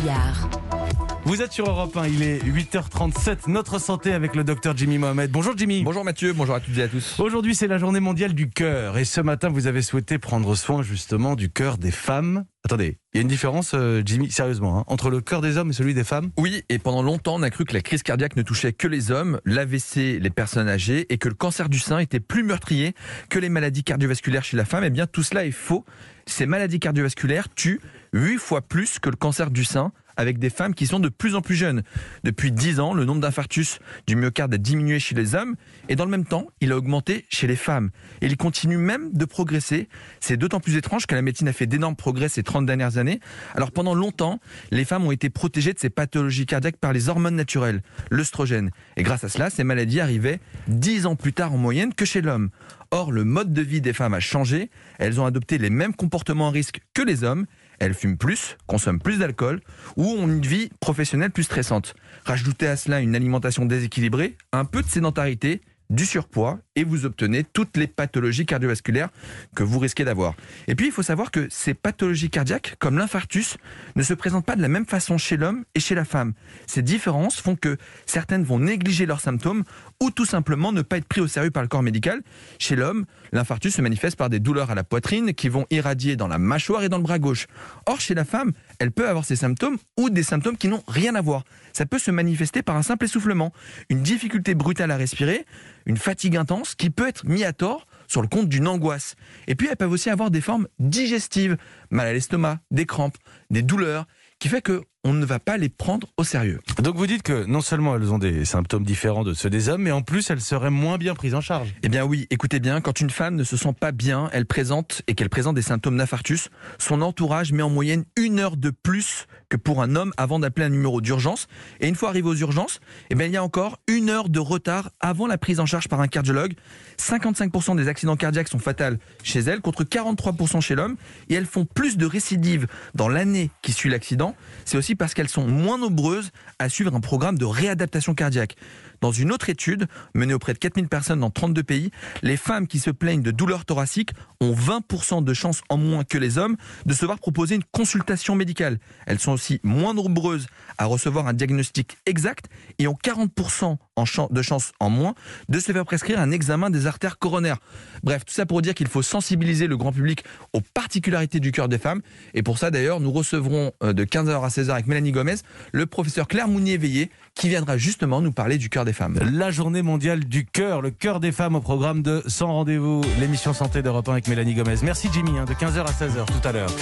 Montbéliard. Vous êtes sur Europe 1, il est 8h37, notre santé avec le docteur Jimmy Mohamed. Bonjour Jimmy. Bonjour Mathieu, bonjour à toutes et à tous. Aujourd'hui c'est la journée mondiale du cœur et ce matin vous avez souhaité prendre soin justement du cœur des femmes. Attendez, il y a une différence Jimmy, sérieusement, entre le cœur des hommes et celui des femmes ? Oui, et pendant longtemps on a cru que la crise cardiaque ne touchait que les hommes, l'AVC les personnes âgées et que le cancer du sein était plus meurtrier que les maladies cardiovasculaires chez la femme. Eh bien tout cela est faux. Ces maladies cardiovasculaires tuent 8 fois plus que le cancer du sein, avec des femmes qui sont de plus en plus jeunes. Depuis 10 ans, le nombre d'infarctus du myocarde a diminué chez les hommes et dans le même temps, il a augmenté chez les femmes. Et il continue même de progresser. C'est d'autant plus étrange que la médecine a fait d'énormes progrès ces 30 dernières années. Alors pendant longtemps, les femmes ont été protégées de ces pathologies cardiaques par les hormones naturelles, l'œstrogène. Et grâce à cela, ces maladies arrivaient 10 ans plus tard en moyenne que chez l'homme. Or, le mode de vie des femmes a changé. Elles ont adopté les mêmes comportements à risque que les hommes. Elles fument plus, consomment plus d'alcool ou ont une vie professionnelle plus stressante. Rajoutez à cela une alimentation déséquilibrée, un peu de sédentarité, du surpoids et vous obtenez toutes les pathologies cardiovasculaires que vous risquez d'avoir. Et puis il faut savoir que ces pathologies cardiaques, comme l'infarctus, ne se présentent pas de la même façon chez l'homme et chez la femme. Ces différences font que certaines vont négliger leurs symptômes ou tout simplement ne pas être pris au sérieux par le corps médical. Chez l'homme, l'infarctus se manifeste par des douleurs à la poitrine qui vont irradier dans la mâchoire et dans le bras gauche. Or chez la femme, elle peut avoir ces symptômes ou des symptômes qui n'ont rien à voir. Ça peut se manifester par un simple essoufflement, une difficulté brutale à respirer, une fatigue intense qui peut être mise à tort sur le compte d'une angoisse. Et puis elles peuvent aussi avoir des formes digestives, mal à l'estomac, des crampes, des douleurs, qui fait qu'on ne va pas les prendre au sérieux. Donc vous dites que non seulement elles ont des symptômes différents de ceux des hommes, mais en plus elles seraient moins bien prises en charge. Eh bien oui, écoutez bien, quand une femme ne se sent pas bien, qu'elle présente des symptômes d'infarctus, son entourage met en moyenne 1 heure de plus que pour un homme avant d'appeler un numéro d'urgence. Et une fois arrivé aux urgences, eh bien, il y a encore 1 heure de retard avant la prise en charge par un cardiologue. 55% des accidents cardiaques sont fatals chez elles, contre 43% chez l'homme. Et elles font plus de récidives dans l'année qui suit l'accident. C'est aussi parce qu'elles sont moins nombreuses à suivre un programme de réadaptation cardiaque. Dans une autre étude, menée auprès de 4000 personnes dans 32 pays, les femmes qui se plaignent de douleurs thoraciques ont 20% de chances en moins que les hommes de se voir proposer une consultation médicale. Elles sont aussi moins nombreuses à recevoir un diagnostic exact et ont 40% de chances en moins de se faire prescrire un examen des artères coronaires. Bref, tout ça pour dire qu'il faut sensibiliser le grand public aux particularités du cœur des femmes. Et pour ça, d'ailleurs, nous recevrons de 15h à 16h avec Mélanie Gomez, le professeur Claire Mounier-Veillé, qui viendra justement nous parler du cœur des femmes. La journée mondiale du cœur, le cœur des femmes au programme de Sans Rendez-vous, l'émission santé d'Europe 1 avec Mélanie Gomez. Merci Jimmy, de 15h à 16h tout à l'heure.